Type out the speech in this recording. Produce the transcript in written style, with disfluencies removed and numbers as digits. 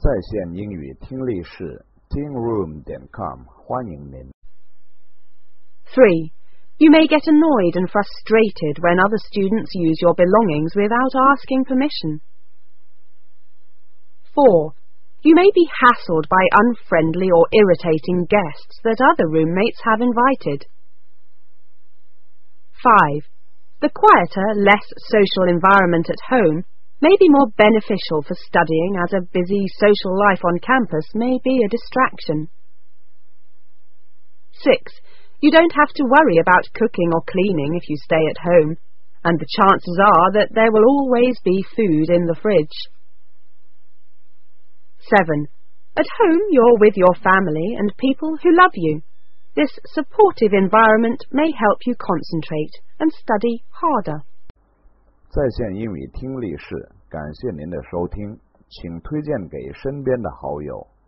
在线英语听力室 tingroom.com 欢迎您。 3. You may get annoyed and frustrated when other students use your belongings without asking permission. 4. You may be hassled by unfriendly or irritating guests that other roommates have invited. 5. The quieter, less social environment at home may be more beneficial for studying, as a busy social life on campus may be a distraction. 6. You don't have to worry about cooking or cleaning if you stay at home, and the chances are that there will always be food in the fridge. 7. At home you're with your family and people who love you. This supportive environment may help you concentrate and study harder. 在线英语听力室，感谢您的收听，请推荐给身边的好友。